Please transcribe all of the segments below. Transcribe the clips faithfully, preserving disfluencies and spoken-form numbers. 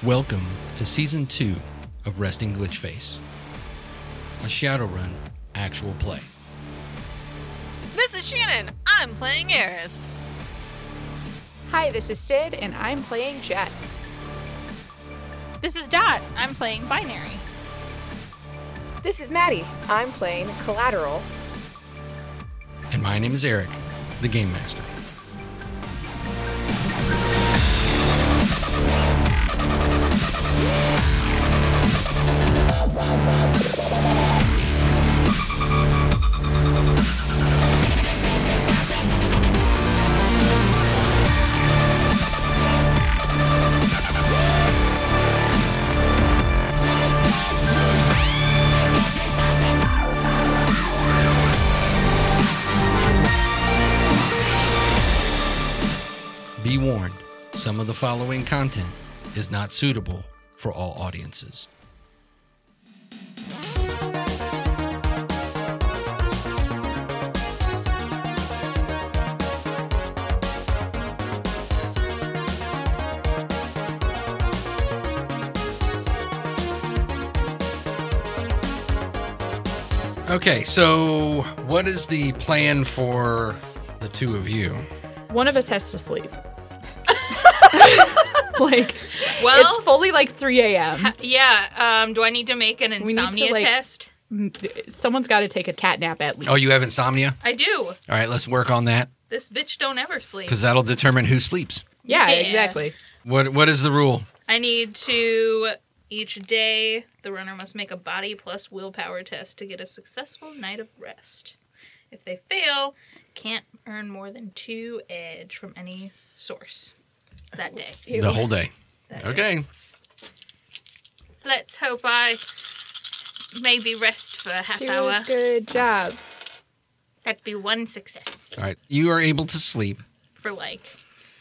Welcome to Season two of Resting Glitch Face, a Shadowrun actual play. This is Shannon. I'm playing Eris. Hi, this is Sid, and I'm playing Jet. This is Dot. I'm playing Binary. This is Maddie. I'm playing Collateral. And my name is Eric, the Game Master. Be warned, some of the following content is not suitable for all audiences. Okay, so what is the plan for the two of you? One of us has to sleep. Like, Well, it's fully like three a.m. ha- yeah. Um, do I need to make an We need to, insomnia like- test? Someone's got to take a cat nap at least. Oh, you have insomnia? I do. All right, let's work on that, This bitch don't ever sleep. because that'll determine who sleeps. Yeah, Yeah. exactly. What What is the rule? I need to each day the runner must make a body plus willpower test to get a successful night of rest. If they fail, can't earn more than two edge from any source that day. The whole day. That day. Okay. Let's hope I maybe rest for a half Do hour. a good job. That'd be one success All right. You are able to sleep. for like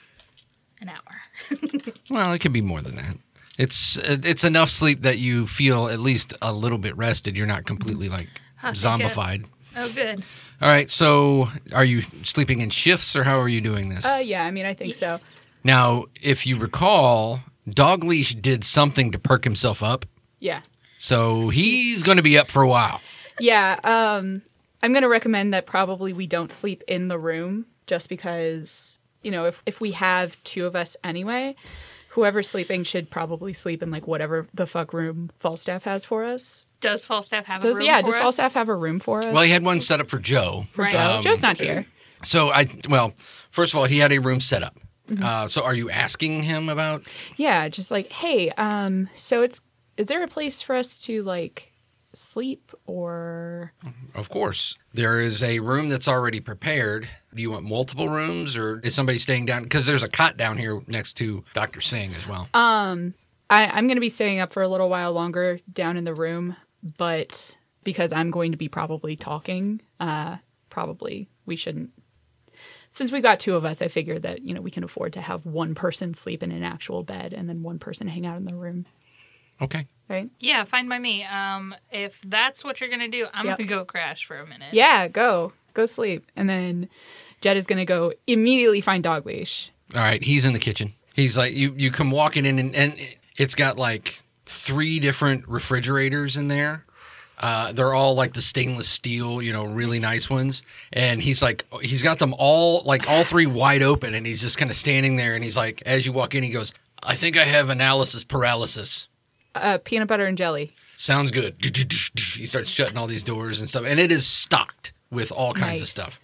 an hour. Well, it can be more than that. It's it's enough sleep that you feel at least a little bit rested. You're not completely like Huh, thank God. zombified. Oh, good. All right. So, are you sleeping in shifts, or how are you doing this? Uh, yeah, I mean, I think so. Now, if you recall, Dogleash did something to perk himself up, Yeah. so he's going to be up for a while. Yeah, um, I'm going to recommend that probably we don't sleep in the room just because, you know, if, if we have two of us anyway, whoever's sleeping should probably sleep in, like, whatever the fuck room Falstaff has for us. Does Falstaff have Does, a room yeah, for does us? Falstaff have a room for us? Well, he had one set up for Joe. for Right. Joe? Um, Joe's not here. So I well, first of all, he had a room set up. Uh, so are you asking him about? Yeah, just like, hey, um, so it's, is there a place for us to, like, sleep or... Of course, there is a room that's already prepared. Do you want multiple rooms, or is somebody staying down? Because there's a cot down here next to Doctor Singh as well. Um, I, I'm going to be staying up for a little while longer down in the room, but because I'm going to be probably talking, uh, probably we shouldn't. Since we got two of us, I figured that, you know, we can afford to have one person sleep in an actual bed and then one person hang out in the room, Okay. right? Yeah, fine by me. Um, if that's what you're gonna do, I'm Yep. gonna go crash for a minute. Yeah, go. Go sleep. And then Jed is going to go immediately find Dogleash. All right, he's in the kitchen. He's like, you, you come walking in, and, and it's got like three different refrigerators in there. Uh, they're all like the stainless steel, you know, really nice ones. And he's like, he's got them all, like all three wide open, and he's just kind of standing there. And he's like, as you walk in, he goes, I think I have analysis paralysis. Uh, peanut butter and jelly. Sounds good. He starts shutting all these doors and stuff. And it is stocked with all kinds of Nice. stuff.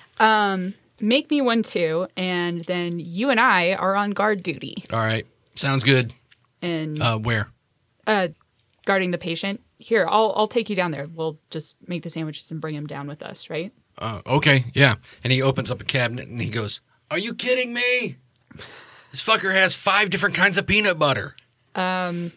Um, make me one too, and then you and I are on guard duty. All right. Sounds good. And Uh, where? uh, guarding the patient. Here, I'll I'll take you down there. We'll just make the sandwiches and bring him down with us, right? Uh, okay, yeah. And he opens up a cabinet and he goes, are you kidding me? This fucker has five different kinds of peanut butter. Um,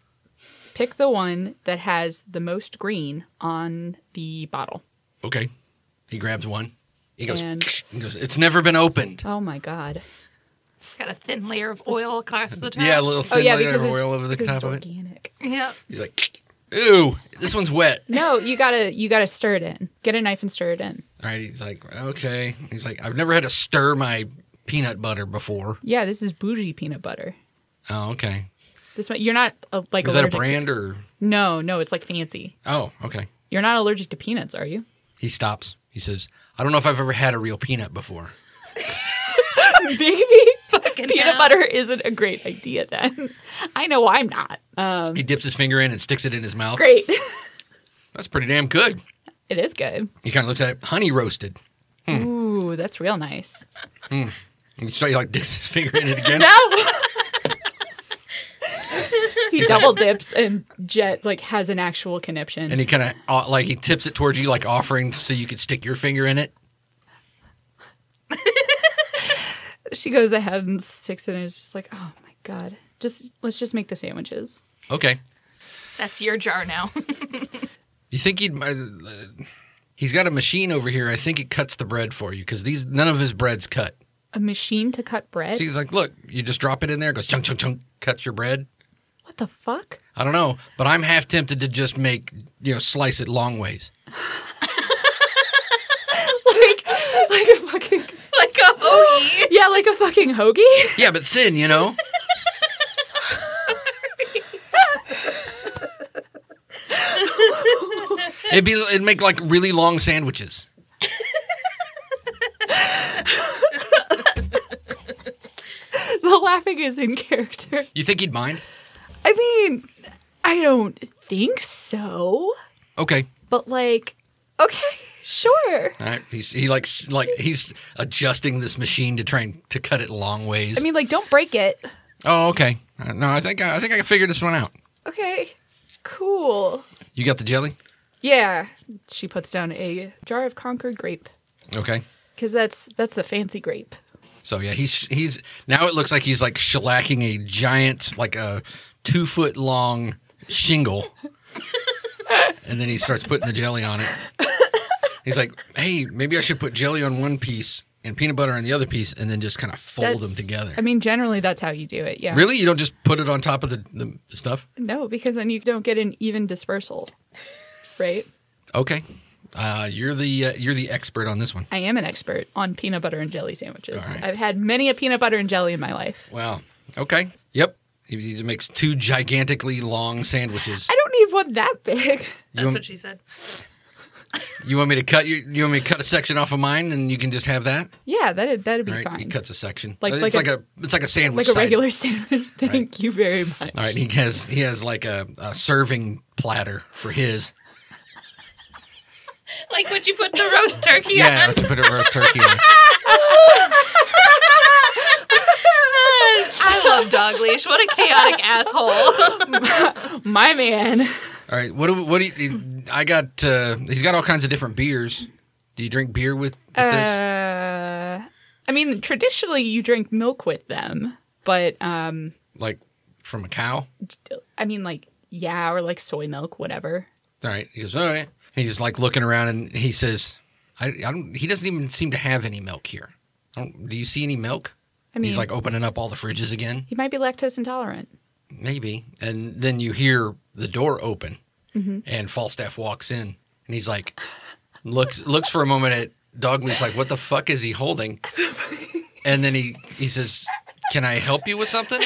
pick the one that has the most green on the bottle. Okay. He grabs one. He goes, And- he goes, it's never been opened. Oh my god! It's got a thin layer of oil across the top. Yeah, a little Oh thin yeah, layer because of it's, oil over the because top it's of it. organic. Yeah. He's like, ew, this one's wet. No, you gotta you gotta stir it in. Get a knife and stir it in. All right, he's like, okay. He's like, I've never had to stir my peanut butter before. Yeah, this is bougie peanut butter. Oh, okay. This might, you're not uh, like Is that a allergic brand to, or? No, no, it's like fancy. Oh, okay. You're not allergic to peanuts, are you? He stops. He says, "I don't know if I've ever had a real peanut before." Maybe peanut hell. butter isn't a great idea then. I know I'm not. Um, He dips his finger in and sticks it in his mouth. great. That's pretty damn good. It is good. He kind of looks at it, honey roasted. Ooh, that's real nice. And he starts like dips his finger in it again. No. He double dips and Jet like has an actual conniption. And he kind of uh, like he tips it towards you, like offering so you could stick your finger in it. She goes ahead and sticks it and is just like, oh my god. Just let's just make the sandwiches. Okay. That's your jar now. You think he'd? Uh, he's got a machine over here. I think it cuts the bread for you because these none of his bread's cut. A machine to cut bread? So he's like, look, you just drop it in there, it goes chunk chunk chunk, cuts your bread. What the fuck? I don't know, but I'm half tempted to just make you know slice it long ways. like like a fucking Like a hoagie. Yeah, like a fucking hoagie? Yeah, but thin, you know. It'd be it'd make like really long sandwiches. The laughing is in character. You think he'd mind? I mean, I don't think so. Okay. But like, okay, sure. All right. He's he likes like he's adjusting this machine to try and to cut it long ways. I mean, like, don't break it. Oh, okay. Uh, No, I think I think I can figure this one out. Okay, cool. You got the jelly? Yeah, she puts down a jar of Concord grape Okay. because that's that's the fancy grape. So yeah, he's he's now it looks like he's like shellacking a giant like a two foot long shingle, and then he starts putting the jelly on it. He's like, "Hey, maybe I should put jelly on one piece and peanut butter on the other piece, and then just kind of fold them That's- together." I mean, generally that's how you do it. Yeah. Really, you don't just put it on top of the, the, the stuff? No, because then you don't get an even dispersal, right? Okay, uh, you're the uh, you're the expert on this one. I am an expert on peanut butter and jelly sandwiches. All right. I've had many a peanut butter and jelly in my life. Wow. Okay. Yep. He, he makes two gigantically long sandwiches. I don't need one that big. You That's want, what she said. you want me to cut you? You want me to cut a section off of mine, and you can just have that? Yeah, that'd that'd be All right, he fine. cuts a section. Like- it's like like, a- a, it's like a sandwich, Like a side. regular sandwich. Thank you very much. All right, he has he has like a, a serving platter for his. Like what you put the roast turkey Yeah, on. to put a roast turkey on. I love Dog Leash. What a chaotic asshole. My man. All right, what do what do you? I got. Uh, he's got all kinds of different beers. Do you drink beer with, with this? Uh, I mean, traditionally you drink milk with them, but um, Like from a cow? I mean, like yeah, or like soy milk, whatever. All right. He goes, all right. He's like looking around and he says, I, I don't, he doesn't even seem to have any milk here. I don't, do you see any milk? I mean, He's like opening up all the fridges again. he might be lactose intolerant. Maybe. And then you hear the door open Mm-hmm. and Falstaff walks in and he's like, looks, looks for a moment at Dogleaf's like, what the fuck is he holding? And then he, he says, can I help you with something?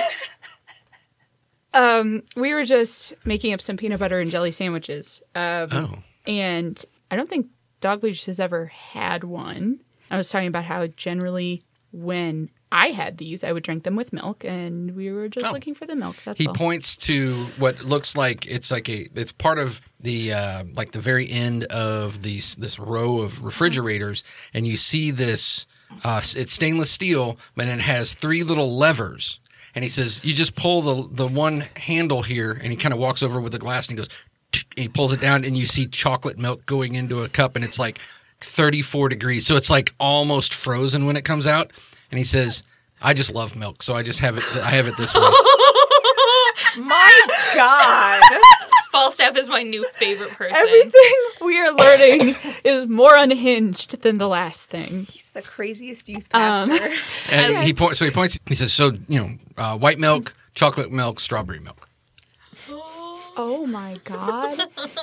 Um, we were just making up some peanut butter and jelly sandwiches. Um, Oh. and I don't think Dogleash has ever had one. I was talking about how generally when I had these, I would drink them with milk, and we were just Oh. looking for the milk. That's He all. points to what looks like it's like a it's part of the uh, like the very end of these this row of refrigerators, and you see this. Uh, it's stainless steel, but it has three little levers. And he says, "You just pull the the one handle here," and he kind of walks over with the glass and he goes, "Tsk," and he pulls it down, and you see chocolate milk going into a cup, and it's like thirty-four degrees, so it's like almost frozen when it comes out. And he says, "I just love milk, so I just have it. I have it this way." My God. Falstaff is my new favorite person. Everything we are learning is more unhinged than the last thing. He's the craziest youth Um, pastor. And he points. So he points. He says, "So you know, uh, white milk, chocolate milk, strawberry milk." Oh my god.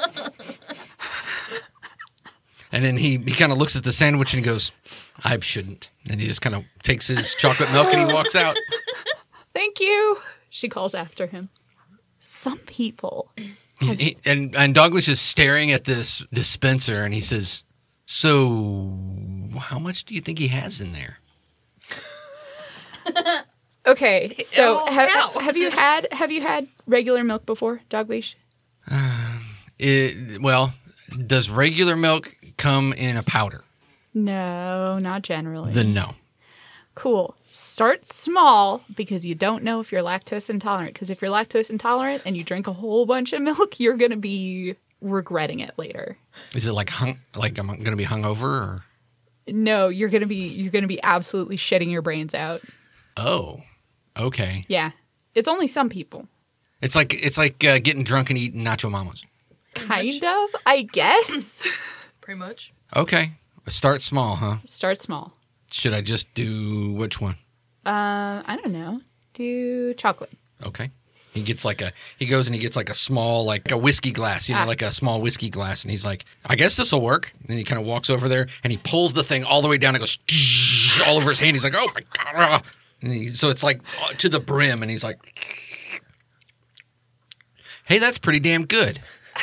And then he, he kind of looks at the sandwich and he goes, "I shouldn't." And he just kind of takes his chocolate milk and he walks out. Thank you. She calls after him. Some people. He, he- and, and Douglas is staring at this dispenser, and he says, so how much do you think he has in there? Okay, so Oh, have, no. have you had have you had regular milk before, dog leash? It, well, does regular milk come in a powder? No, not generally. Then no. Cool. Start small because you don't know if you're lactose intolerant. Because if you're lactose intolerant and you drink a whole bunch of milk, you're going to be regretting it later. Is it like hung, like I'm going to be hungover? Or? No, you're going to be you're going to be absolutely shitting your brains out. Oh, okay. Yeah. It's only some people. It's like it's like uh, getting drunk and eating nacho mamas. Kind of, I guess. Pretty much. Okay. Start small, huh? Start small. Should I just do which one? Uh, I don't know. Do chocolate. Okay. He gets like a he goes and he gets like a small like a whiskey glass, you know, Ah. like a small whiskey glass, and he's like, I guess this will work. And then he kind of walks over there and he pulls the thing all the way down and goes all over his hand. He's like, oh my god! And he, so it's like uh, to the brim, and he's like, hey, that's pretty damn good.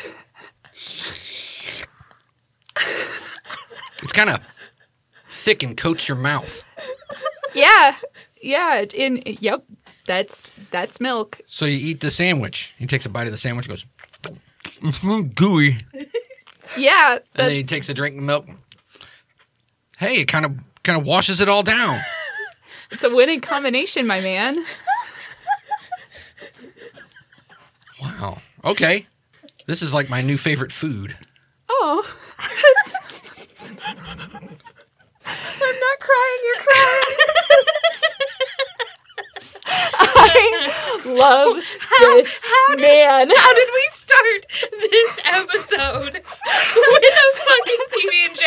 It's kind of thick and coats your mouth. Yeah. Yeah. In yep. That's that's milk. So you eat the sandwich. He takes a bite of the sandwich, goes "Mm, gooey. Yeah. And then he That's, takes a drink of milk. Hey, it kind of kind of washes it all down. it's a winning combination, my man. Wow. Okay. This is like my new favorite food. Oh. That's... I'm not crying, you're crying. I love this man. How did we start this episode with a fucking P B and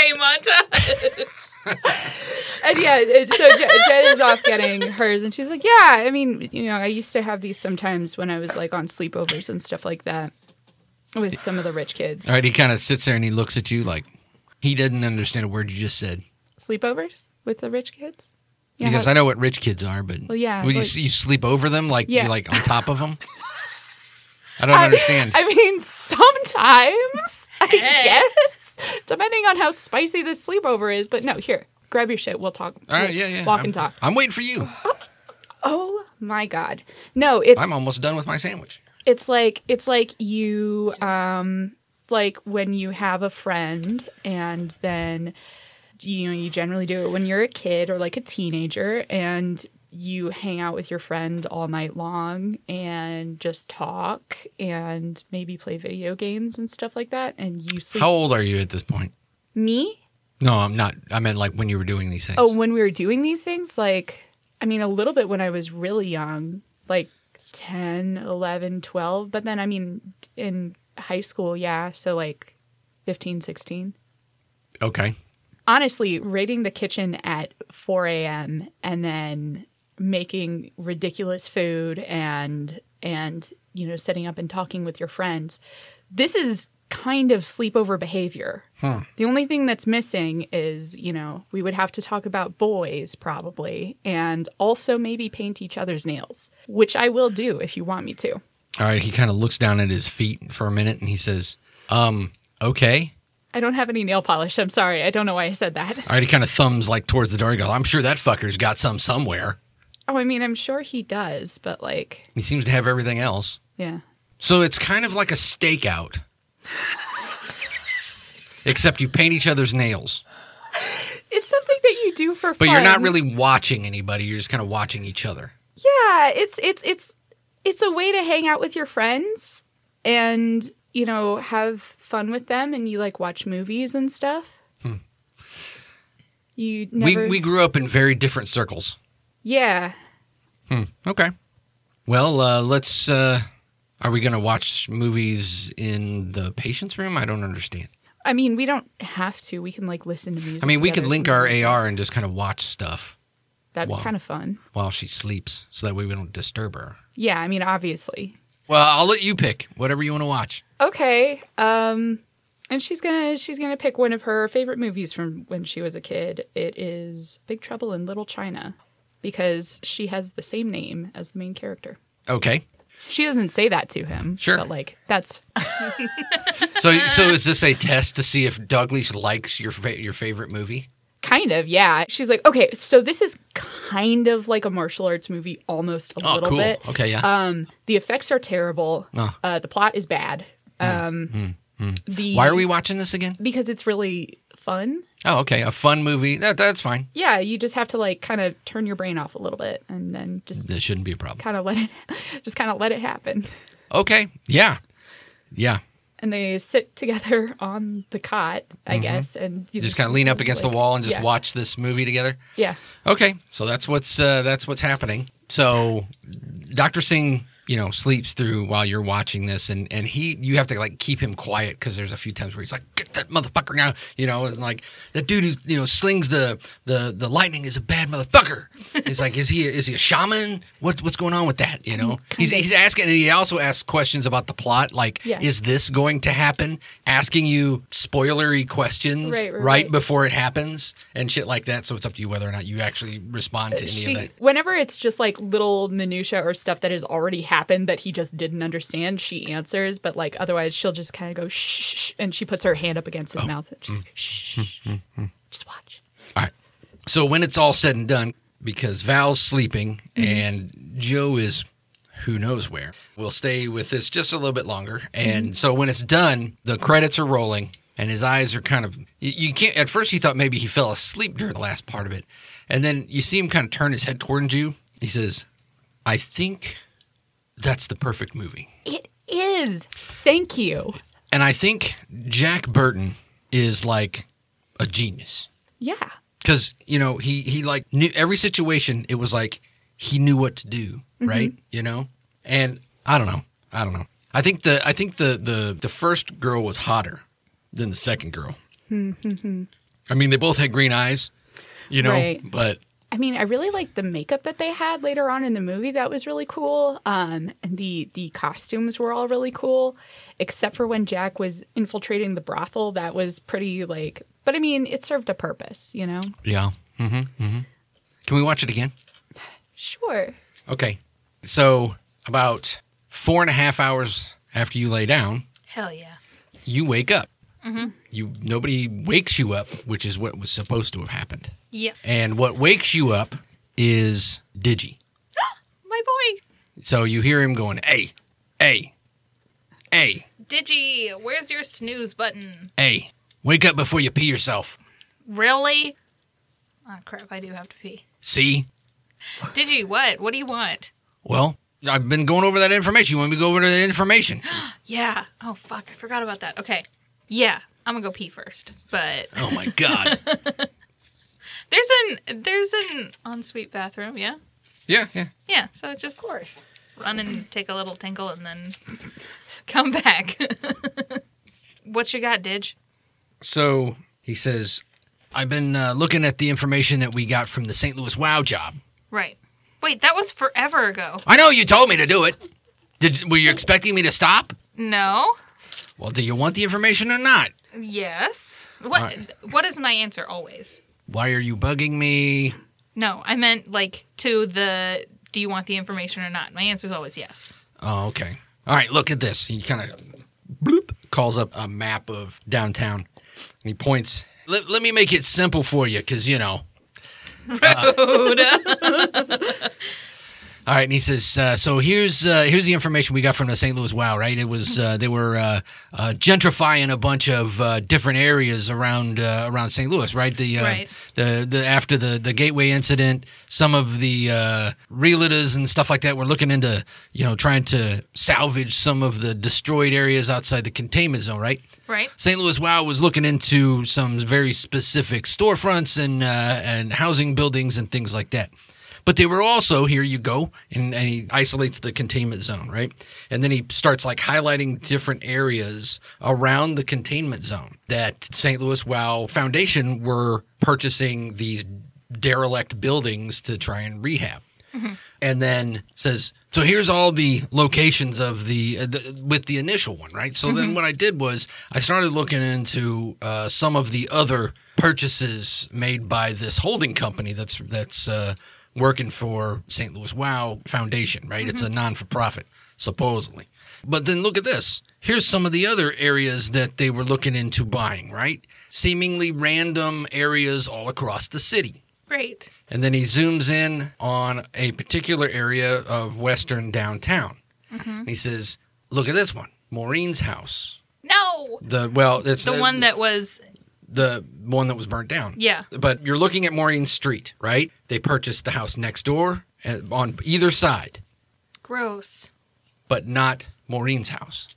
J montage? And yeah, it- so Je- Jen is off getting hers, and she's like, yeah, I mean, you know, I used to have these sometimes when I was like on sleepovers and stuff like that with some of the rich kids. All right, he kind of sits there and he looks at you like he doesn't understand a word you just said. Sleepovers with the rich kids? Yeah, Because how- I know what rich kids are, but Well, yeah, Will you, like- you sleep over them like Yeah. you like on top of them? I don't I- understand. I mean, sometimes, I Hey. guess, depending on how spicy this sleepover is. But no, here, grab your shit. We'll talk. All right, We'll yeah, yeah. Walk I'm, and talk. I'm waiting for you. Oh my god, no! It's I'm almost done with my sandwich. it's like it's like you um like when you have a friend and then you know you generally do it when you're a kid or like a teenager and you hang out with your friend all night long and just talk and maybe play video games and stuff like that and you sleep. How old are you at this point? Me? No, I'm not. I meant like when you were doing these things. Oh, when we were doing these things, like, I mean, a little bit when I was really young, like ten, eleven, twelve. But then, I mean, in high school, yeah. So like fifteen, sixteen. Okay. Honestly, raiding the kitchen at four a.m. and then making ridiculous food and, and, you know, setting up and talking with your friends. This is kind of sleepover behavior. Hmm. The only thing that's missing is, you know, we would have to talk about boys probably and also maybe paint each other's nails, which I will do if you want me to. All right. He kind of looks down at his feet for a minute and he says, um, okay. I don't have any nail polish. I'm sorry. I don't know why I said that. All right. He kind of thumbs like towards the door. He goes, I'm sure that fucker's got some somewhere. Oh, I mean, I'm sure he does, but like, He seems to have everything else. yeah. So it's kind of like a stakeout. Except you paint each other's nails. It's something that you do for But fun. you're not really watching anybody. You're just kind of watching each other. Yeah, it's it's it's it's a way to hang out with your friends and, you know, have fun with them and you like watch movies and stuff. Hmm. You never We we grew up in very different circles. Yeah. Hmm. Okay. Well, uh, let's. Uh, are we going to watch movies in the patient's room? I don't understand. I mean, we don't have to. We can like listen to music. I mean, we could together link or our something. A R and just kind of watch stuff That'd Wow. be kind of fun. while she sleeps, so that way we don't disturb her. Yeah, I mean, obviously. Well, I'll let you pick whatever you want to watch. Okay. Um and she's going to she's going to pick one of her favorite movies from when she was a kid. It is Big Trouble in Little China because she has the same name as the main character. Okay. She doesn't say that to him. Sure. But, like, that's... So, so is this a test to see if Douglas likes your fa- your favorite movie? Kind of, yeah. She's like, okay, so this is kind of like a martial arts movie, almost a Oh, little cool. bit. Okay, yeah. Um, the effects are terrible. Oh. Uh, the plot is bad. Um, the Why are we watching this again? Because it's really fun. Oh, okay. A fun movie. That, that's fine. Yeah, you just have to like kind of turn your brain off a little bit and then just That shouldn't be a problem. kind of let it, just kind of let it happen. Okay. Yeah. Yeah. And they sit together on the cot, I guess, and you Just kind of lean up against like- the wall and just yeah. watch this movie together. Yeah. Okay, so that's what's uh, that's what's happening. So Doctor Singh, you know, sleeps through while you're watching this, and, and he you have to like keep him quiet because there's a few times where he's like, "Get that motherfucker now," you know, and like that dude who you know slings the the, the lightning is a bad motherfucker. He's like, is he is he a shaman? What what's going on with that? You know, he's he's asking, and he also asks questions about the plot, like, Yeah. is this going to happen? Asking you spoilery questions Right, right, right right. before it happens and shit like that. So it's up to you whether or not you actually respond to any She, of that. whenever it's just like little minutia or stuff that has already happened that he just didn't understand, she answers. But like otherwise, she'll just kind of go shh, shh, shh, and she puts her hand up against his Oh. mouth. Just shh, shh, shh. Just watch. All right. So when it's all said and done, because Val's sleeping and Joe is who knows where, we'll stay with this just a little bit longer. And so when it's done, the credits are rolling and his eyes are kind of, you, you can't, at first you thought maybe he fell asleep during the last part of it. And then you see him kind of turn his head towards you. He says, I think that's the perfect movie. It is. Thank you. And I think Jack Burton is like a genius. Yeah. Because, you know, he, he like knew every situation. It was like he knew what to do, right? You know? And I don't know. I don't know. I think the I think the the, the first girl was hotter than the second girl. I mean, they both had green eyes, you know, Right. but I mean, I really liked the makeup that they had later on in the movie. That was really cool. Um, and the the costumes were all really cool, except for when Jack was infiltrating the brothel. That was pretty like. But I mean, it served a purpose, you know. yeah. Mm-hmm, mm-hmm. Can we watch it again? Sure. Okay. So about four and a half hours after you lay down, Hell yeah. you wake up. You nobody wakes you up, which is what was supposed to have happened. Yep. And what wakes you up is Digi. My boy. So you hear him going, "Hey, hey, hey, Digi, where's your snooze button? hey, wake up before you pee yourself." Really? Oh, crap, I do have to pee. See? Digi, what? What do you want? Well, I've been going over that information. You want me to go over the information? Yeah. Oh, fuck, I forgot about that. Okay. Yeah, I'm gonna go pee first. But Oh my God. there's an there's an ensuite bathroom, yeah? Yeah, yeah. Yeah, so just course. Run and take a little tinkle and then come back. What you got, Didge? So he says, I've been uh, looking at the information that we got from the Saint Louis WOW job. Right. Wait, that was forever ago. I know you told me to do it. Did were you expecting me to stop? No. Well, do you want the information or not? Yes. What Alright. what is my answer always? Why are you bugging me? No, I meant like to the do you want the information or not? My answer is always yes. Oh, okay. All right, look at this. He kind of bloop, calls up a map of downtown. And he points. Let, let me make it simple for you, because, you know. Rude. All right, and he says, uh, so here's uh, here's the information we got from the Saint Louis WOW, right? It was uh, they were uh, uh, gentrifying a bunch of uh, different areas around uh, around Saint Louis, right? The uh, Right. the the after the, the Gateway incident, some of the uh, realtors and stuff like that were looking into, you know, trying to salvage some of the destroyed areas outside the containment zone, right? Right. Saint Louis WOW was looking into some very specific storefronts and uh, and housing buildings and things like that. But they were also, here you go, and, and he isolates the containment zone, right? And then he starts like highlighting different areas around the containment zone that Saint Louis WOW Foundation were purchasing these derelict buildings to try and rehab. Mm-hmm. And then says, so here's all the locations of the, uh, the with the initial one, right? So mm-hmm. then what I did was I started looking into uh, some of the other purchases made by this holding company that's that's uh, working for Saint Louis WOW Foundation, right? Mm-hmm. It's a non-for-profit, supposedly. But then look at this. Here's some of the other areas that they were looking into buying, right? Seemingly random areas all across the city. Great. And then he zooms in on a particular area of western downtown. Mm-hmm. He says, look at this one, Maureen's house. No! The Well, it's the, the one that was... The one that was burnt down. Yeah. But you're looking at Maureen Street, right? They purchased the house next door on either side. Gross. But not Maureen's house.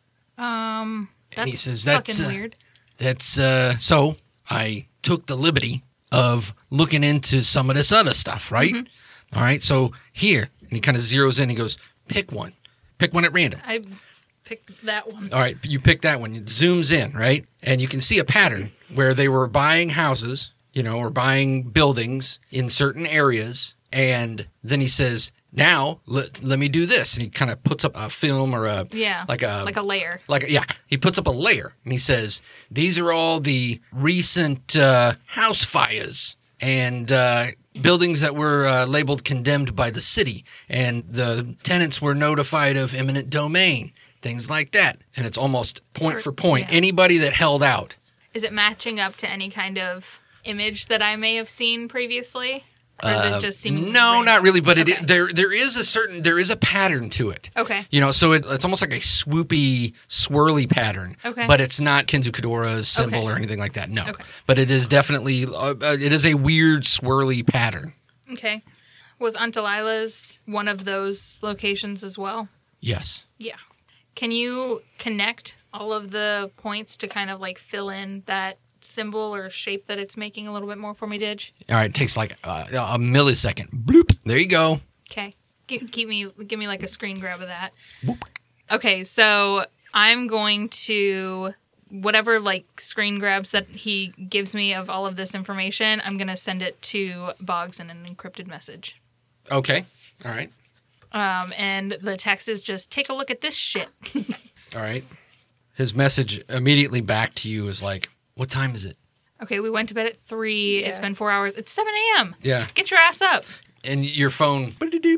Um, that's and he says, that's, fucking uh, weird. That's, uh, so I took the liberty of looking into some of this other stuff, right? Mm-hmm. All right, so here, and he kind of zeroes in, he goes, pick one. Pick one at random. I picked that one. All right, you pick that one. It zooms in, right? And you can see a pattern where they were buying houses, you know, or buying buildings in certain areas, and then he says, now let, let me do this, and he kind of puts up a film or a yeah like a like a layer like a, yeah he puts up a layer, and he says these are all the recent uh, house fires and uh, buildings that were uh, labeled condemned by the city, and the tenants were notified of eminent domain, things like that, and it's almost point or, for point. Yeah. Anybody that held out. Is it matching up to any kind of image that I may have seen previously? Or is Uh, it just seeming no, random? not really, but Okay. it there there is a certain there is a pattern to it. Okay. You know, so it, it's almost like a swoopy, swirly pattern. Okay. But it's not Kenzu Kidora's symbol Okay. or anything like that. No. Okay. But it is definitely uh, uh, it is a weird, swirly pattern. Okay. Was Aunt Delilah's one of those locations as well? Yes. Yeah. Can you connect all of the points to kind of like fill in that symbol or shape that it's making a little bit more for me, Didge? All right. It takes like uh, a millisecond. Bloop. There you go. Okay. Keep, keep me, give me like a screen grab of that. Boop. Okay, so I'm going to whatever like screen grabs that he gives me of all of this information. I'm gonna send it to Boggs in an encrypted message. Okay. All right. Um, and the text is just take a look at this shit. All right. His message immediately back to you is like, what time is it? Okay, we went to bed at three. Yeah. It's been four hours. It's seven a.m. Yeah. Get your ass up. And your phone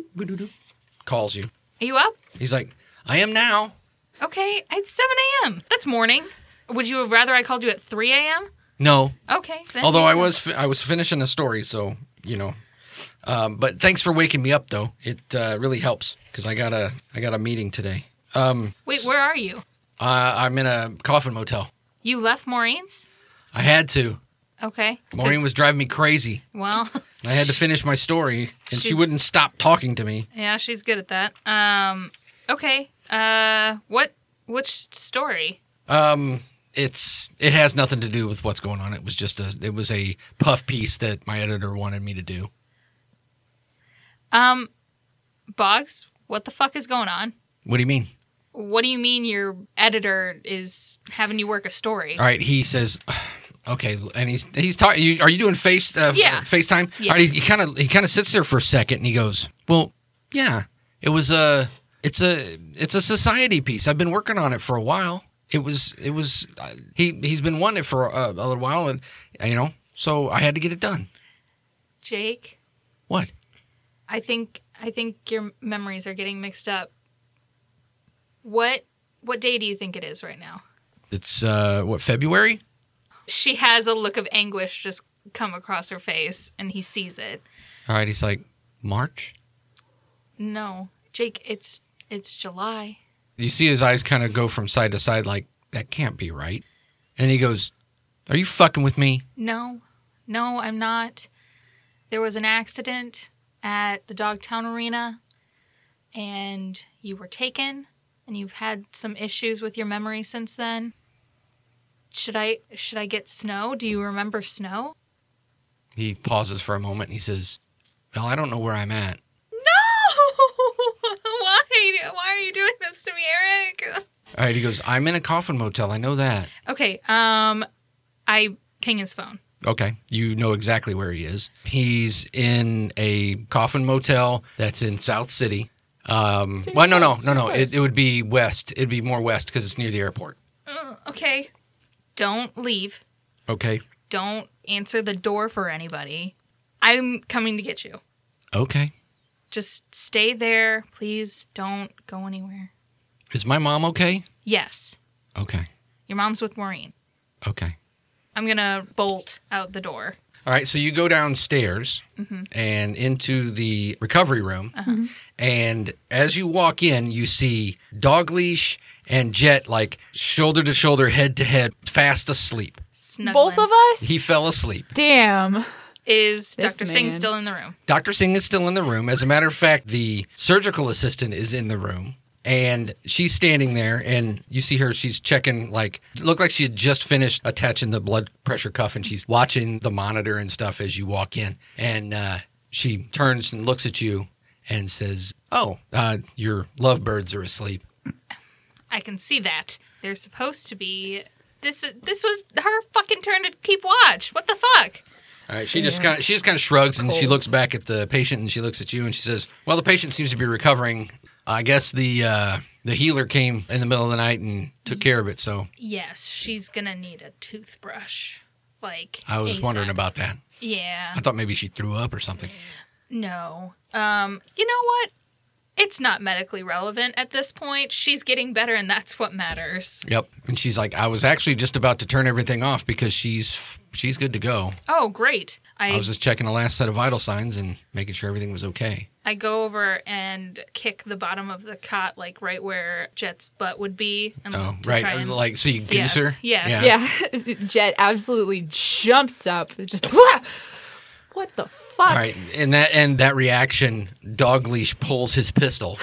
calls you. Are you up? He's like, I am now. Okay, it's seven a.m. That's morning. Would you have rather I called you at three a.m.? No. Okay. Then Although I was fi- I was finishing a story, so, you know. Um, but thanks for waking me up, though. It uh, really helps because I got a I got a meeting today. Um, Wait, where are you? uh, I'm in a coffin motel. You left Maureen's? I had to. Okay. Maureen was driving me crazy. Well, I had to finish my story, and she She's- wouldn't stop talking to me. yeah, she's good at that. Um, okay. Uh, what? Which story? Um, it's it has nothing to do with what's going on. It was just a it was a puff piece that my editor wanted me to do. Um, Boggs, what the fuck is going on? What do you mean? What do you mean your editor is having you work a story? All right, he says, okay, and he's he's talking. You, are you doing face uh, Yeah. FaceTime? Yeah. All right, he kind of he kind of sits there for a second, and he goes, "Well, yeah, it was a it's a it's a society piece. I've been working on it for a while. It was it was uh, he he's been wanting it for a, a little while, and you know, so I had to get it done." Jake, What? I think I think your memories are getting mixed up. What what day do you think it is right now? It's uh what February? She has a look of anguish just come across her face, and he sees it. All right, he's like March. No, Jake, it's it's July. You see his eyes kind of go from side to side, like that can't be right. And he goes, "Are you fucking with me?" No, no, I'm not. There was an accident at the Dogtown Arena, and you were taken, and you've had some issues with your memory since then. Should I should I get Snow? Do you remember Snow? He pauses for a moment and he says, "Well, I don't know where I'm at." No! Why? Why are you doing this to me, Eric? All right, he goes, "I'm in a coffin motel. I know that." Okay, um, I ping his phone. Okay, you know exactly where he is. He's in a coffin motel that's in South City. Um, So well, no, no, close, no, no. you're It, close. it would be west. It'd be more west because it's near the airport. Uh, okay. Don't leave. Okay. Don't answer the door for anybody. I'm coming to get you. Okay. Just stay there. Please don't go anywhere. Is my mom okay? Yes. Okay. Your mom's with Maureen. Okay. I'm going to bolt out the door. All right, so you go downstairs Mm-hmm. and into the recovery room. Uh-huh. And as you walk in, you see Dogleash and Jet like shoulder to shoulder, head to head, fast asleep. Snuggling. Both of us? He fell asleep. Damn. Is This Doctor Singh man. still in the room? Doctor Singh is still in the room. As a matter of fact, the surgical assistant is in the room. And she's standing there, and you see her, she's checking, like, looked like she had just finished attaching the blood pressure cuff, and she's watching the monitor and stuff as you walk in. And uh, she turns and looks at you and says, oh, uh, your lovebirds are asleep. I can see that. They're supposed to be... This This was her fucking turn to keep watch. What the fuck? All right, she just Yeah. kind of she just kind of shrugs, and she Cold. looks back at the patient, and she looks at you, and she says, well, the patient seems to be recovering. I guess the uh, the healer came in the middle of the night and took care of it, so Yes, she's gonna need a toothbrush. Like, I was ASAP. wondering about that. Yeah. I thought maybe she threw up or something. No. Um, you know what? It's not medically relevant at this point. She's getting better, and that's what matters. Yep. And she's like, I was actually just about to turn everything off because she's she's good to go. Oh, great. I I was just checking the last set of vital signs and making sure everything was okay. I go over and kick the bottom of the cot, like right where Jet's butt would be. And Oh, to right. try and- Like, so you goose Yes, her? yes. Yeah. Jet absolutely jumps up. Just, "Wah! What the fuck? All right. And that and that reaction, Dogleash pulls his pistol.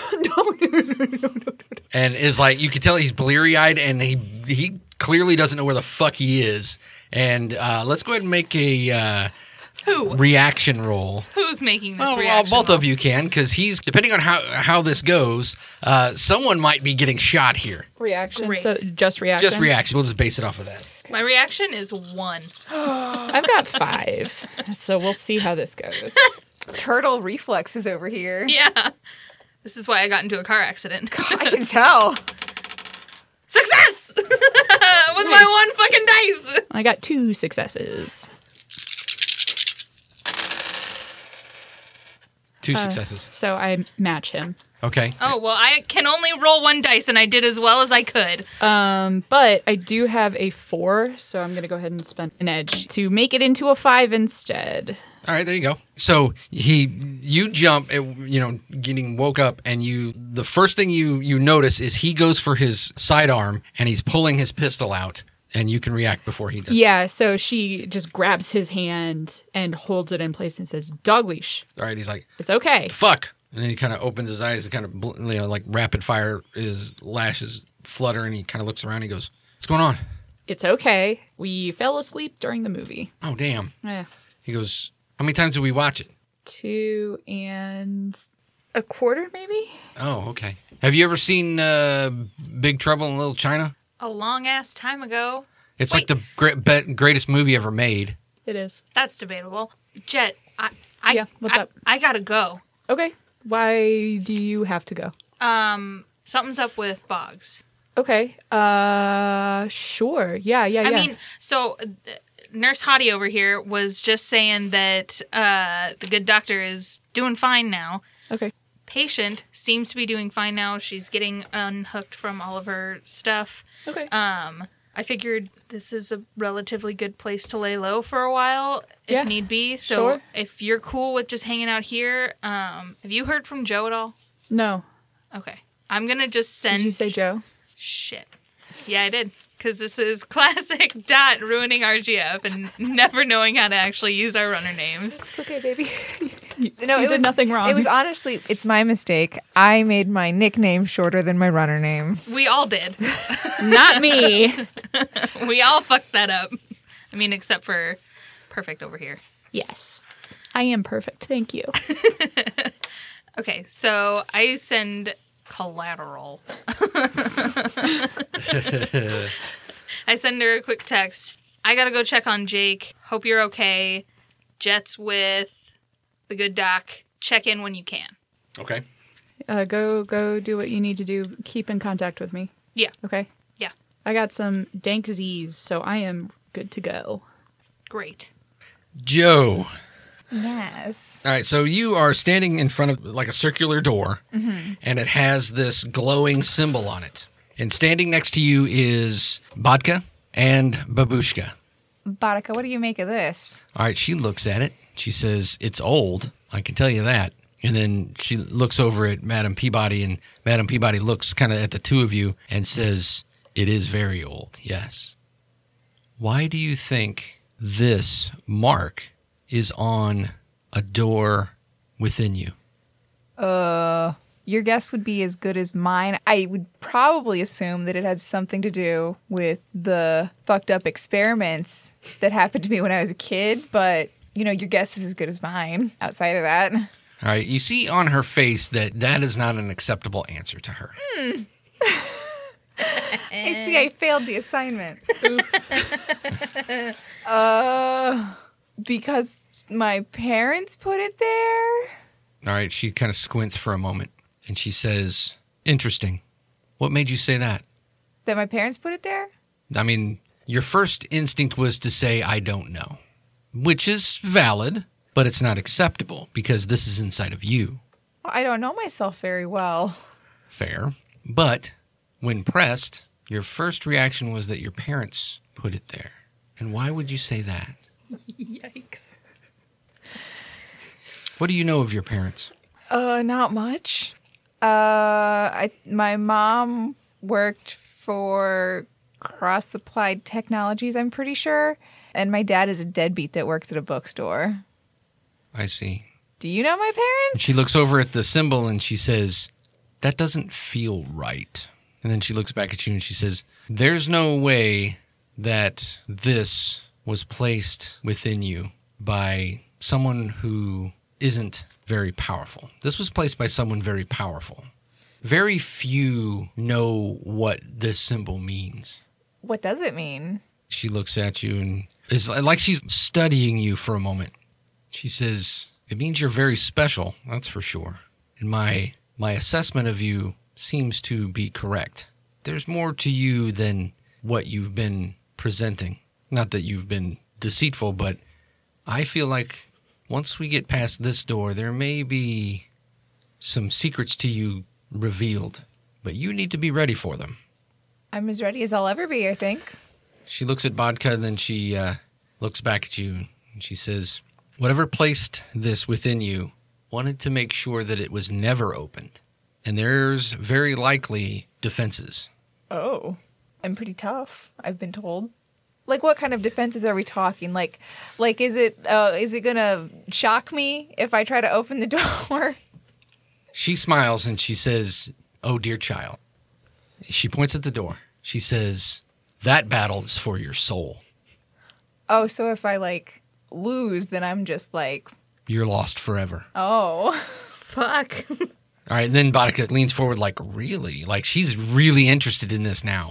And is like, you can tell he's bleary eyed and he he clearly doesn't know where the fuck he is. And uh, let's go ahead and make a uh, Who? reaction roll. Who's making this Well, well, reaction? both roll? of you can, because he's, depending on how, how this goes, uh, someone might be getting shot here. Reaction. Great. So just reaction. Just reaction. We'll just base it off of that. My reaction is one. I've got five. So we'll see how this goes. Turtle reflexes over here. Yeah. This is why I got into a car accident. I can tell. Success! With my one fucking dice! I got two successes. Two Uh, successes. So I match him. Okay. Oh, well, I can only roll one dice, and I did as well as I could. Um, but I do have a four, so I'm going to go ahead and spend an edge to make it into a five instead. All right, there you go. So he, you jump, uh, you know, getting woke up, and you, the first thing you you notice is he goes for his sidearm, and he's pulling his pistol out, and you can react before he does. Yeah, so she just grabs his hand and holds it in place and says, "Dog leash. All right, he's like, It's okay." fuck. And then he kind of opens his eyes and kind of, bl- you know, like rapid fire, his lashes flutter, and he kind of looks around and he goes, what's going on? It's okay. We fell asleep during the movie. Oh, damn. Yeah. He goes, how many times did we watch it? Two and a quarter, maybe? Oh, okay. Have you ever seen uh, Big Trouble in Little China? A long ass time ago. It's Wait. like the great, be- greatest movie ever made. It is. That's debatable. Jet, I, I, Yeah, what's I, up? I gotta go. Okay. Why do you have to go? Um, something's up with Boggs. Okay. Uh, sure. Yeah, yeah, yeah. I mean, so uh, Nurse Hottie over here was just saying that uh, the good doctor is doing fine now. okay. Patient seems to be doing fine now. She's getting unhooked from all of her stuff. Okay. Um, I figured this is a relatively good place to lay low for a while if Yeah, need be. So sure. if you're cool with just hanging out here, um, have you heard from Joe at all? no. Okay. I'm going to just send... Did you say Joe? Shit. Yeah, I did. Because this is classic Dot ruining R G F and never knowing how to actually use our runner names. It's okay, baby. you No, you it did was nothing wrong. It was honestly, it's my mistake. I made my nickname shorter than my runner name. We all did. not me. We all fucked that up. I mean, except for Perfect over here. Yes. I am perfect. Thank you. Okay, so I send collateral. I send her a quick text. I gotta go check on Jake. Hope you're okay. Jet's with the good doc. Check in when you can. Okay. Uh, go go do what you need to do. Keep in contact with me. Yeah, Okay? yeah, I got some dank Z's, so I am good to go. great. Joe, Yes. All right, so you are standing in front of like a circular door, Mm-hmm. and it has this glowing symbol on it. And standing next to you is Bodka and Babushka. Baraka, what do you make of this? All right, she looks at it. She says, it's old. I can tell you that. And then she looks over at Madam Peabody, and Madam Peabody looks kind of at the two of you and says, it is very old, yes. Why do you think this mark is on a door within you? Uh, your guess would be as good as mine. I would probably assume that it had something to do with the fucked up experiments that happened to me when I was a kid, but, you know, your guess is as good as mine outside of that. All right, you see on her face that that is not an acceptable answer to her. Hmm. I see I failed the assignment. uh, because my parents put it there? All right, she kind of squints for a moment, and she says, interesting. What made you say that? That my parents put it there? I mean, your first instinct was to say, I don't know, which is valid, but it's not acceptable because this is inside of you. Well, I don't know myself very well. Fair. But when pressed, your first reaction was that your parents put it there. And why would you say that? Yikes. What do you know of your parents? Uh, not much. Uh, I my mom worked for Cross Applied Technologies, I'm pretty sure, and my dad is a deadbeat that works at a bookstore. I see. Do you know my parents? She looks over at the symbol and she says, that doesn't feel right. And then she looks back at you and she says, there's no way that this was placed within you by someone who isn't very powerful. This was placed by someone very powerful. Very few know what this symbol means. What does it mean? She looks at you and it's like she's studying you for a moment. She says, it means you're very special, that's for sure. And my my assessment of you seems to be correct. There's more to you than what you've been presenting. Not that you've been deceitful, but I feel like once we get past this door, there may be some secrets to you revealed, but you need to be ready for them. I'm as ready as I'll ever be, I think. She looks at Bodka, and then she uh, looks back at you, and she says, whatever placed this within you wanted to make sure that it was never opened, and there's very likely defenses. Oh, I'm pretty tough, I've been told. Like, what kind of defenses are we talking? Like, like is it uh, is it gonna shock me if I try to open the door? She smiles and she says, oh, dear child. She points at the door. She says, that battle is for your soul. Oh, so if I, like, lose, then I'm just like... You're lost forever. Oh. Fuck. All right, and then Bodka leans forward like, really? Like, she's really interested in this now.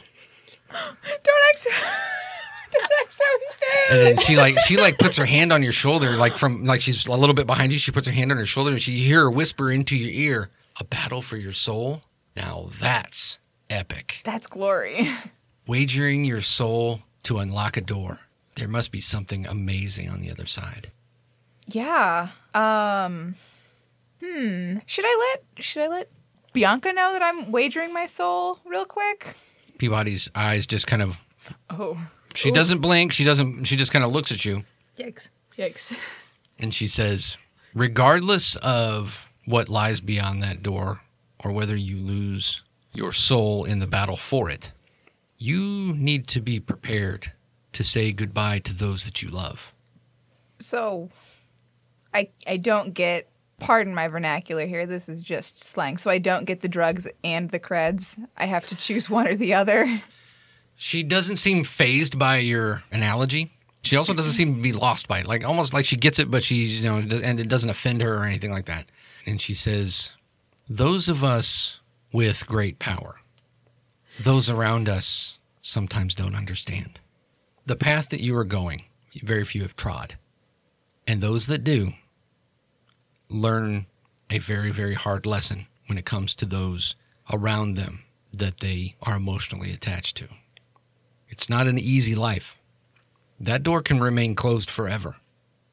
Don't act... Don't act so And then she like she like puts her hand on your shoulder, like from like she's a little bit behind you. She puts her hand on her shoulder, and she you hear her whisper into your ear, "A battle for your soul." Now that's epic. That's glory. Wagering your soul to unlock a door. There must be something amazing on the other side. Yeah. Um. Hmm. Should I let Should I let Bianca know that I'm wagering my soul real quick? Peabody's eyes just kind of. Oh. She Ooh. doesn't blink. She doesn't. She just kind of looks at you. Yikes. Yikes. And she says, regardless of what lies beyond that door or whether you lose your soul in the battle for it, you need to be prepared to say goodbye to those that you love. So, I I don't get, pardon my vernacular here, this is just slang, so I don't get the drugs and the creds. I have to choose one or the other. She doesn't seem fazed by your analogy. She also doesn't seem to be lost by it. Like almost like she gets it, but she's, you know, and it doesn't offend her or anything like that. And she says, those of us with great power, those around us sometimes don't understand. The path that you are going, very few have trod. And those that do learn a very, very hard lesson when it comes to those around them that they are emotionally attached to. It's not an easy life. That door can remain closed forever.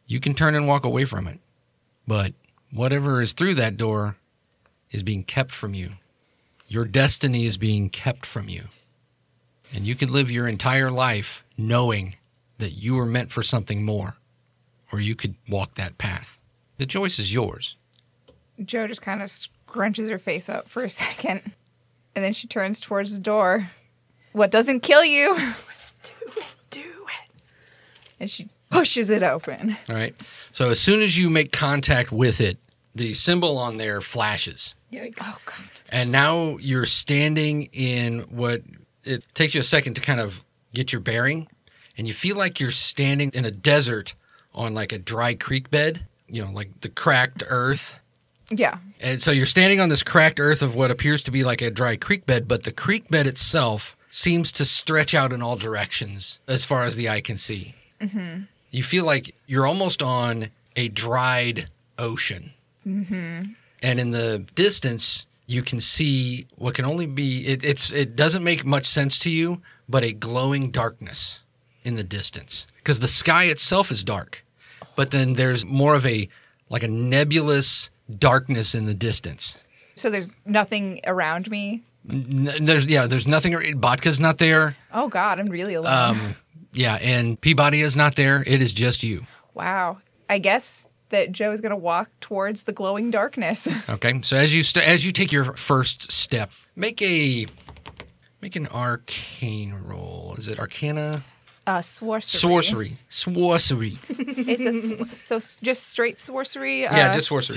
You can turn and walk away from it. But whatever is through that door is being kept from you. Your destiny is being kept from you. And you could live your entire life knowing that you were meant for something more. Or you could walk that path. The choice is yours. Jo just kind of scrunches her face up for a second. And then she turns towards the door. What doesn't kill you? Do it, do it. And she pushes it open. All right. So as soon as you make contact with it, the symbol on there flashes. Yikes. Oh, God. And now you're standing in what it takes you a second to kind of get your bearing. And you feel like you're standing in a desert on like a dry creek bed, you know, like the cracked earth. Yeah. And so you're standing on this cracked earth of what appears to be like a dry creek bed, but the creek bed itself seems to stretch out in all directions as far as the eye can see. Mm-hmm. You feel like you're almost on a dried ocean. Mm-hmm. And in the distance, you can see what can only be, it, it's, it doesn't make much sense to you, but a glowing darkness in the distance. Because the sky itself is dark, but then there's more of a, like a nebulous darkness in the distance. So there's nothing around me? N- there's yeah, there's nothing. Botka's not there. Oh God, I'm really alone. Um, yeah, and Peabody is not there. It is just you. Wow. I guess that Jo is going to walk towards the glowing darkness. Okay, so as you st- as you take your first step, make a make an arcane roll. Is it Arcana? Uh, sorcery. Sorcery. Sorcery. It's a sw- so s- just straight sorcery. Uh, Yeah, just sorcery.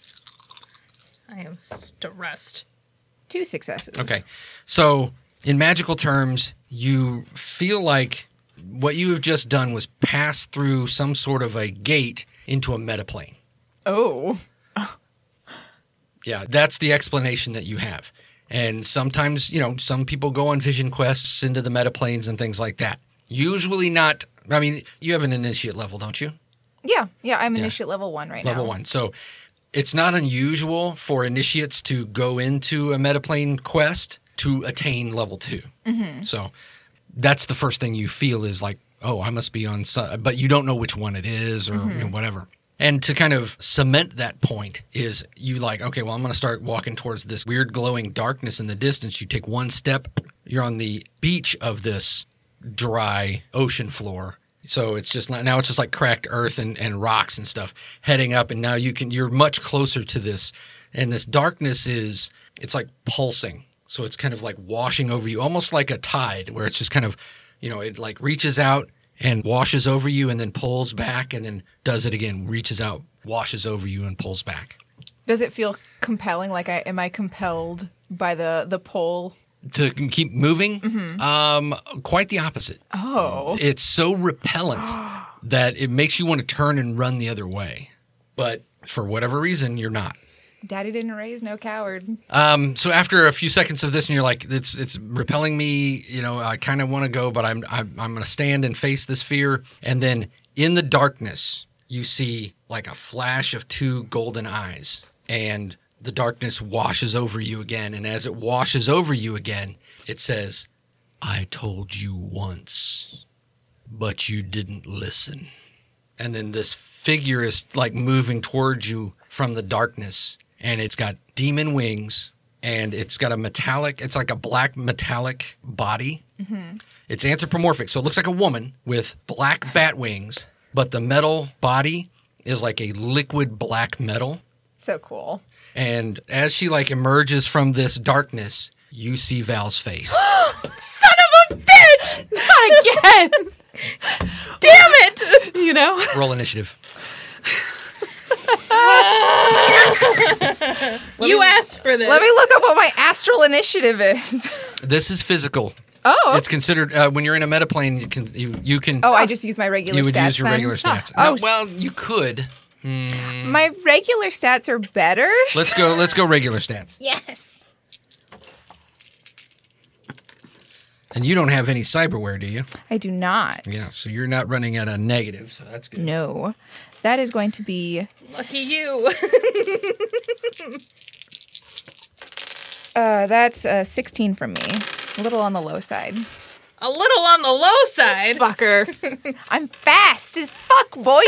I am stressed. two successes. Okay. So, in magical terms, you feel like what you have just done was pass through some sort of a gate into a metaplane. Oh. Yeah, that's the explanation that you have. And sometimes, you know, some people go on vision quests into the metaplanes and things like that. Usually not, I mean, you have an initiate level, don't you? Yeah, yeah. I'm Yeah. initiate level one right Level now. one. So it's not unusual for initiates to go into a metaplane quest to attain level two. Mm-hmm. So that's the first thing you feel is like, oh, I must be on some, but you don't know which one it is or Mm-hmm. you know, whatever. And to kind of cement that point is you like, okay, well, I'm going to start walking towards this weird glowing darkness in the distance. You take one step, you're on the beach of this dry ocean floor. So it's just now it's just like cracked earth and, and rocks and stuff heading up. And now you can, you're much closer to this. And this darkness is, it's like pulsing. So it's kind of like washing over you, almost like a tide where it's just kind of, you know, it like reaches out and washes over you and then pulls back and then does it again, reaches out, washes over you and pulls back. Does it feel compelling? Like, I am I compelled by the the pull? To keep moving? Mm-hmm. Um, quite the opposite. Oh. It's so repellent that it makes you want to turn and run the other way. But for whatever reason, you're not. Daddy didn't raise no coward. Um, so after a few seconds of this, and you're like, it's it's repelling me. You know, I kind of want to go, but I'm I'm, I'm going to stand and face this fear. And then in the darkness, you see like a flash of two golden eyes, and the darkness washes over you again. And as it washes over you again, it says, "I told you once, but you didn't listen." And then this figure is like moving towards you from the darkness. And it's got demon wings, and it's got a metallic, it's like a black metallic body. Mm-hmm. It's anthropomorphic, so it looks like a woman with black bat wings, but the metal body is like a liquid black metal. So cool. And as she like emerges from this darkness, you see Val's face. Son of a bitch! Not again! Damn it! You know? Roll initiative. You asked for this. Let me look up what my astral initiative is. This is physical. Oh. It's considered uh, when you're in a metaplane. You can you, you can Oh, I just use my regular you would stats use your then? regular stats. Oh, No, well, you could. my regular stats are better. Let's go. Let's go regular stats. Yes. And you don't have any cyberware, do you? I do not. Yeah, so you're not running at a negative, so that's good. No. That is going to be Lucky you. uh that's uh sixteen from me. A little on the low side. A little on the low side. Fucker. I'm fast as fuck, boy.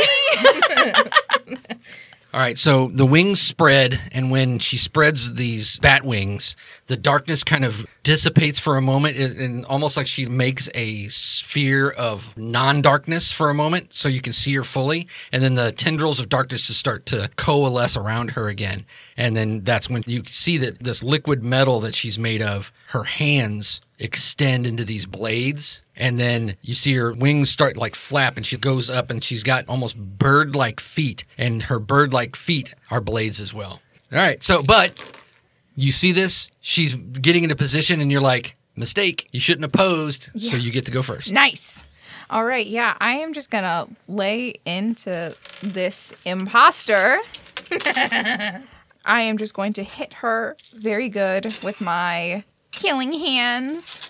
All right, so the wings spread, and when she spreads these bat wings, the darkness kind of dissipates for a moment, and and almost like she makes a sphere of non-darkness for a moment, so you can see her fully, and then the tendrils of darkness just start to coalesce around her again, and then that's when you see that this liquid metal that she's made of, her hands extend into these blades, and then you see her wings start like flap, and she goes up, and she's got almost bird-like feet, and her bird-like feet are blades as well. All right, so but you see this, she's getting into position, and you're like, mistake, you shouldn't have posed, Yeah. so you get to go first. Nice. All right, yeah, I am just gonna lay into this imposter. I am just going to hit her very good with my killing hands.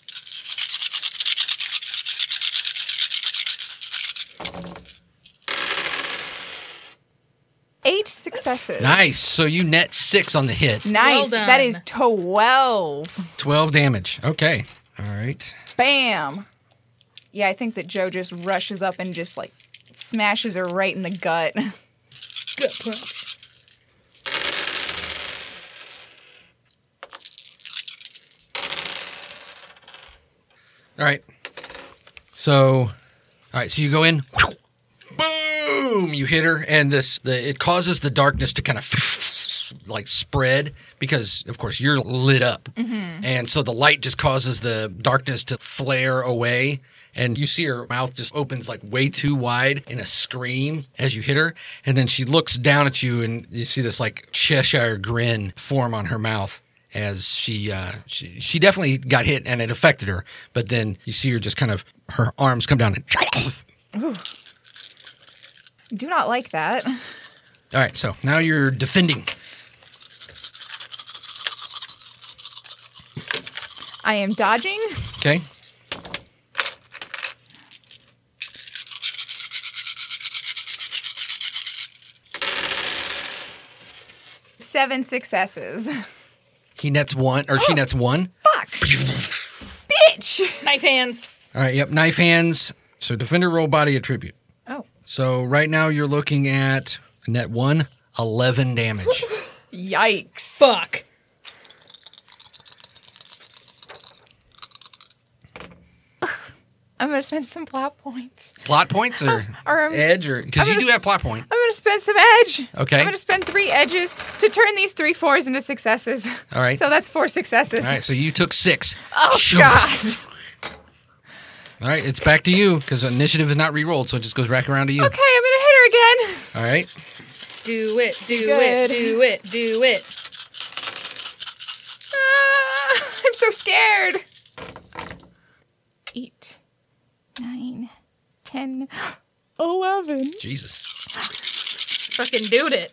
Eight successes. Nice, so you net six on the hit. Nice. Well done. That is twelve. twelve damage. Okay, all right. Bam. Yeah, I think that Joe just rushes up and just like smashes her right in the gut. Good punch. All right. So, all right. So you go in, boom! You hit her, and this the it causes the darkness to kind of like spread because, of course, you're lit up, and so the light just causes the darkness to flare away. And you see her mouth just opens like way too wide in a scream as you hit her, and then she looks down at you, and you see this like Cheshire grin form on her mouth. As she, uh, she, she definitely got hit and it affected her. But then you see her just kind of, her arms come down and. Ooh. Do not like that. All right, so now you're defending. I am dodging. Okay. Seven successes. He nets one, or she nets one. Fuck. Bitch. Knife hands. All right, yep, knife hands. So defender roll body attribute. Oh. So right now you're looking at net one, eleven damage. Yikes. Fuck. I'm going to spend some plot points. Plot points or, Or, um, edge? or Because I'm you gonna do s- have plot point. I'm going to spend some edge. Okay. I'm going to spend three edges to turn these three fours into successes. All right. So that's four successes. All right, so you took six. Oh, God. All right, it's back to you because initiative is not re-rolled, so it just goes back around to you. Okay, I'm going to hit her again. All right. Do it, do Good. it, do it, do it. Ah, I'm so scared. Eight, nine, ten, eleven. Jesus. Fucking dude it.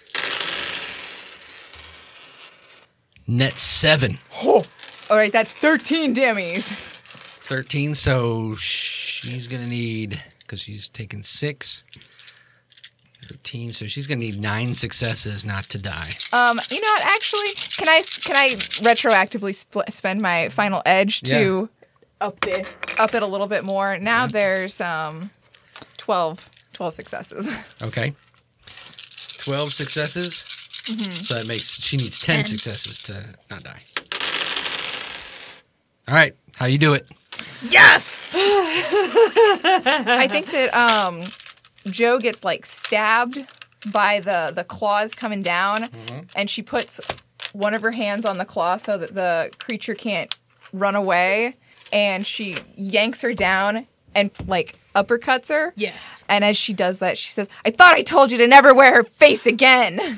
Net seven. Oh. All right, that's thirteen dammies. thirteen, so she's going to need, because she's taken six. thirteen, so she's going to need nine successes not to die. Um, you know what? Actually, can I can I retroactively spl- spend my final edge to up it up it a little bit more? Now there's um twelve, twelve successes. Okay. twelve successes. So that makes, she needs ten, ten. successes to not die. All right, how you do it? Yes! I think that um Joe gets like stabbed by the the claws coming down, and she puts one of her hands on the claw so that the creature can't run away, and she yanks her down and like uppercuts her. Yes. And as she does that, she says, "I thought I told you to never wear her face again."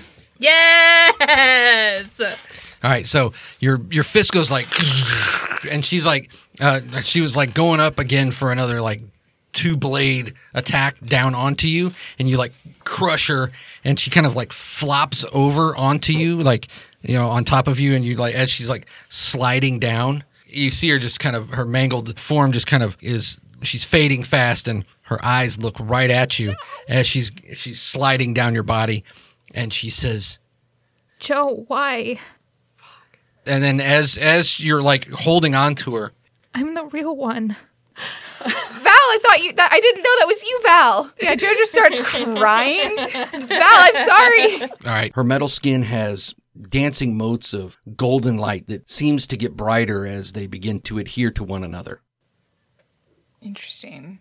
Yes! All right, so your your fist goes like, and she's like, uh, she was like going up again for another like two blade attack down onto you, and you like crush her, and she kind of like flops over onto you, like, you know, on top of you, and you like, as she's like sliding down, you see her just kind of, her mangled form just kind of is, she's fading fast, and her eyes look right at you as she's she's sliding down your body, and she says, Joe, why? and then as as you're like holding on to her, I'm the real one. Val, I thought you. That, I didn't know that was you, Val. Yeah, Joe just starts crying. Just, Val, I'm sorry. All right. Her metal skin has dancing motes of golden light that seems to get brighter as they begin to adhere to one another. Interesting.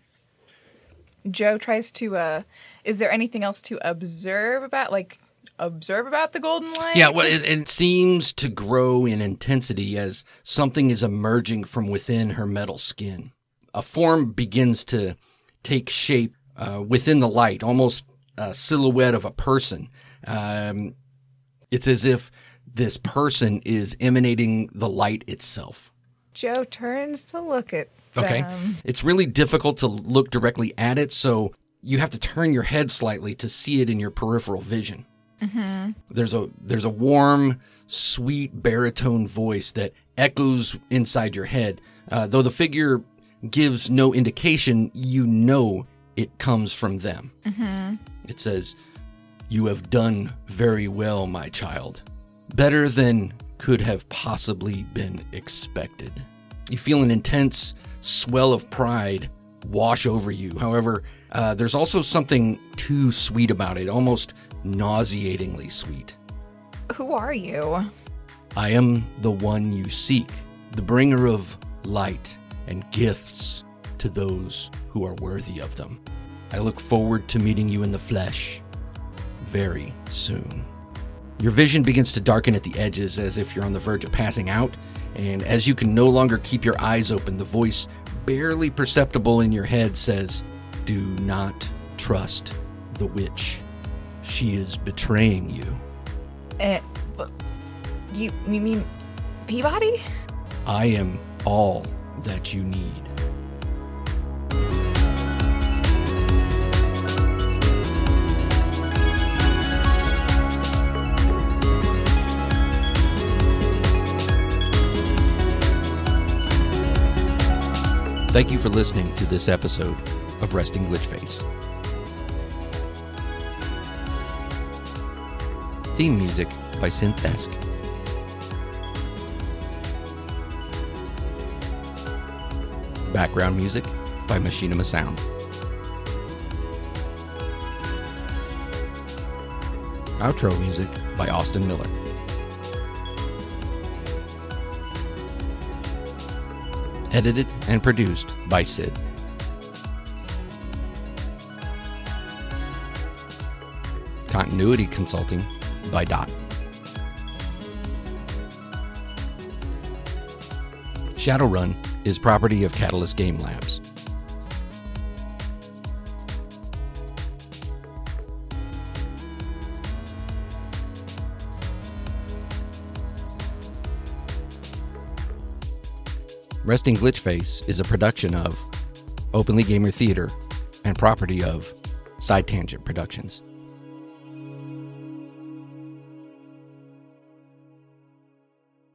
Joe tries to, uh, is there anything else to observe about, like, observe about the golden light? Yeah, well, it, it seems to grow in intensity as something is emerging from within her metal skin. A form begins to take shape uh, within the light, almost a silhouette of a person. Um, it's as if this person is emanating the light itself. Joe turns to look at Okay. them. It's really difficult to look directly at it, so you have to turn your head slightly to see it in your peripheral vision. Mm-hmm. There's a there's a warm, sweet baritone voice that echoes inside your head. Uh, though the figure gives no indication, you know it comes from them. Mm-hmm. It says, "You have done very well, my child. Better than could have possibly been expected." You feel an intense swell of pride wash over you. However, uh, there's also something too sweet about it, almost nauseatingly sweet. Who are you? I am the one you seek, the bringer of light and gifts to those who are worthy of them. I look forward to meeting you in the flesh very soon. Your vision begins to darken at the edges as if you're on the verge of passing out, and as you can no longer keep your eyes open, the voice barely perceptible in your head says, "Do not trust the witch. She is betraying you." Uh, but you, you mean Peabody? I am all that you need. Thank you for listening to this episode of Resting Glitchface. Theme music by Synthesk. Background music by Machinima Sound. Outro music by Austin Miller. Edited and produced by Sid. Continuity consulting by Dot. Shadowrun is property of Catalyst Game Labs. Resting Glitchface is a production of Openly Gamer Theater and property of Side Tangent Productions.